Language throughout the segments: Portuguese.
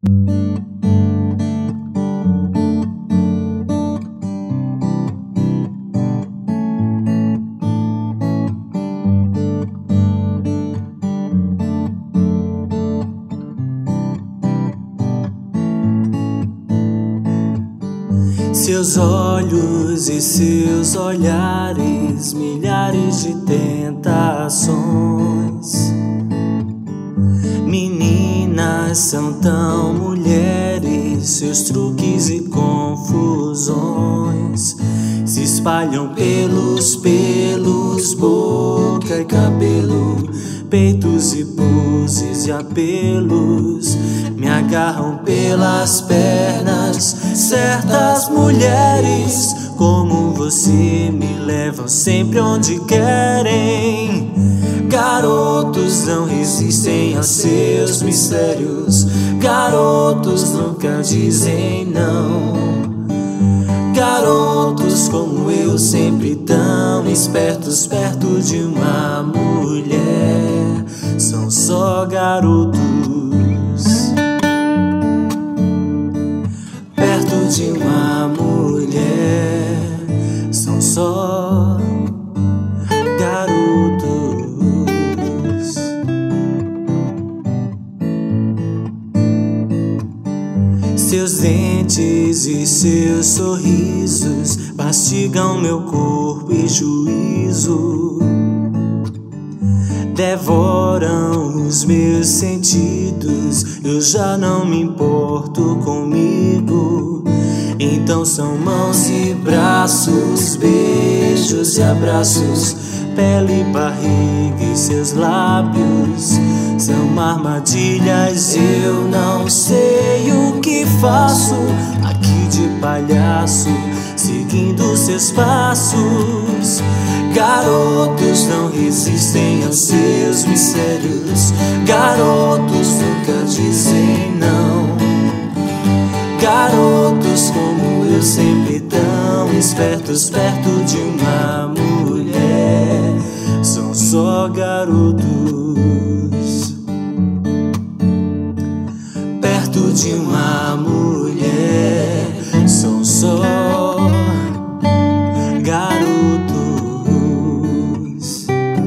Seus olhos e seus olhares, milhares de tentações. Meninas são tão mulheres, seus truques e confusões se espalham pelos pelos, boca e cabelo, peitos e poses e apelos. Me agarram pelas pernas, certas mulheres como você me levam sempre onde querem. Garotos não resistem a seus mistérios, garotos nunca dizem não. Garotos como eu, sempre tão espertos, perto de uma mulher, são só garotos. Perto de uma mulher, são só garotos. Seus dentes e seus sorrisos mastigam meu corpo e juízo, devoram os meus sentidos. Eu já não me importo comigo. Então são mãos e braços, beijos e abraços, pele e barriga e seus lábios são armadilhas. Eu não sei o que faço aqui de palhaço, seguindo seus passos. Garotos não resistem aos seus mistérios, garotos nunca dizem não. Garotos como eu, sempre tão espertos, perto de uma mulher, são só garotos. Perto de uma mulher, são só garotos.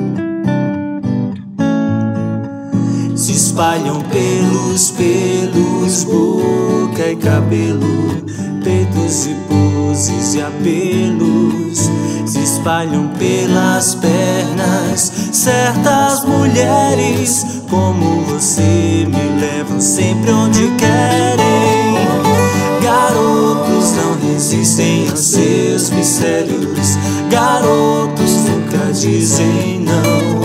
Se espalham pelos pelos, boca e cabelo, peitos e poses e apelos. Se espalham pelas pernas, certas mulheres como você me levam sempre onde querem. Garotos não resistem aos seus mistérios, garotos nunca dizem não.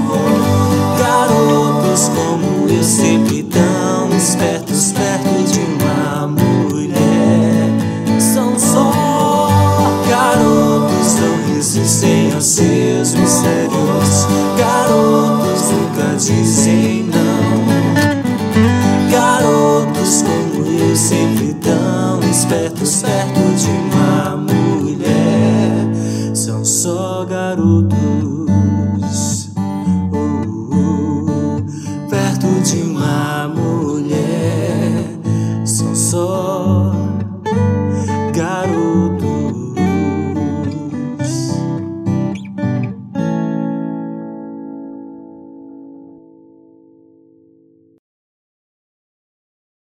Garotos como eu, sempre tão espertos, perto de uma mulher, são só garotos. Não resistem aos seus mistérios, garotos nunca dizem não. Garotos como eu, sempre tão espertos, perto de uma